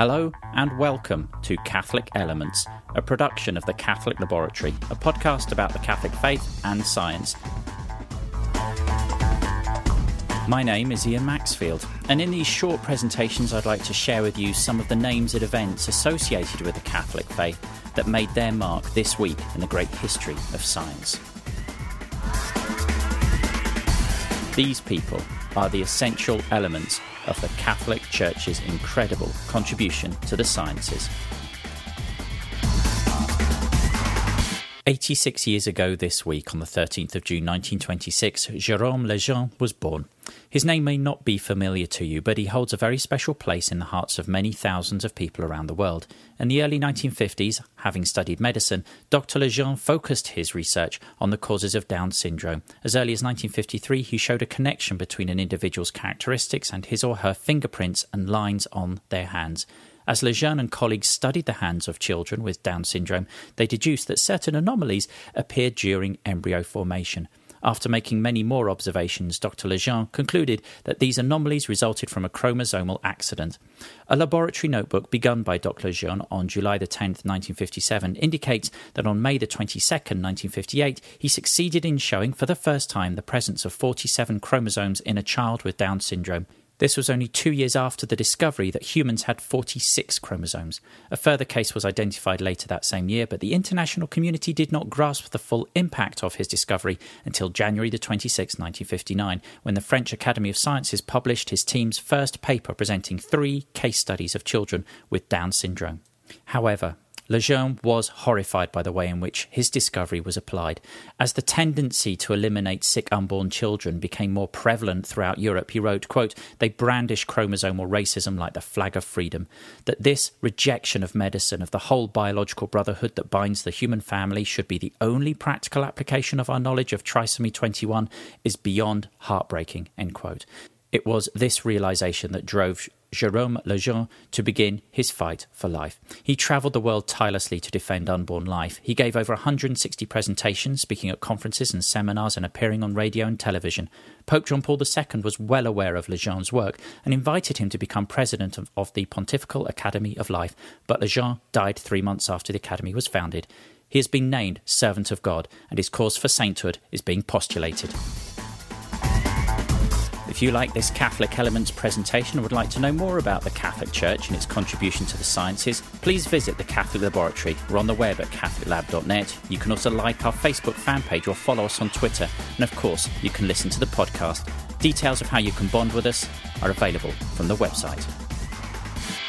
Hello and welcome to Catholic Elements, a production of the Catholic Laboratory, a podcast about the Catholic faith and science. My name is Ian Maxfield, and in these short presentations I'd like to share with you some of the names and events associated with the Catholic faith that made their mark this week in the great history of science. These people are the essential elements of the Catholic Church's incredible contribution to the sciences. 86 years ago this week, on the 13th of June 1926, Jérôme Lejeune was born. His name may not be familiar to you, but he holds a very special place in the hearts of many thousands of people around the world. In the early 1950s, having studied medicine, Dr. Lejeune focused his research on the causes of Down syndrome. As early as 1953, he showed a connection between an individual's characteristics and his or her fingerprints and lines on their hands. As Lejeune and colleagues studied the hands of children with Down syndrome, they deduced that certain anomalies appeared during embryo formation. After making many more observations, Dr. Lejeune concluded that these anomalies resulted from a chromosomal accident. A laboratory notebook begun by Dr. Lejeune on July 10, 1957, indicates that on May 22, 1958, he succeeded in showing for the first time the presence of 47 chromosomes in a child with Down syndrome. This was only 2 years after the discovery that humans had 46 chromosomes. A further case was identified later that same year, but the international community did not grasp the full impact of his discovery until January 26, 1959, when the French Academy of Sciences published his team's first paper presenting 3 case studies of children with Down syndrome. However, Lejeune was horrified by the way in which his discovery was applied. As the tendency to eliminate sick unborn children became more prevalent throughout Europe, he wrote, quote, "They brandish chromosomal racism like the flag of freedom. That this rejection of medicine, of the whole biological brotherhood that binds the human family, should be the only practical application of our knowledge of trisomy 21 is beyond heartbreaking," end quote. It was this realization that drove Jérôme Lejeune to begin his fight for life. He travelled the world tirelessly to defend unborn life. He gave over 160 presentations, speaking at conferences and seminars and appearing on radio and television. Pope John Paul II was well aware of Lejeune's work and invited him to become president of the Pontifical Academy of Life, but Lejeune died 3 months after the Academy was founded. He has been named Servant of God, and his cause for sainthood is being postulated. If you like this Catholic Elements presentation and would like to know more about the Catholic Church and its contribution to the sciences, please visit the Catholic Laboratory. We're on the web at catholiclab.net. You can also like our Facebook fan page or follow us on Twitter. And of course, you can listen to the podcast. Details of how you can bond with us are available from the website.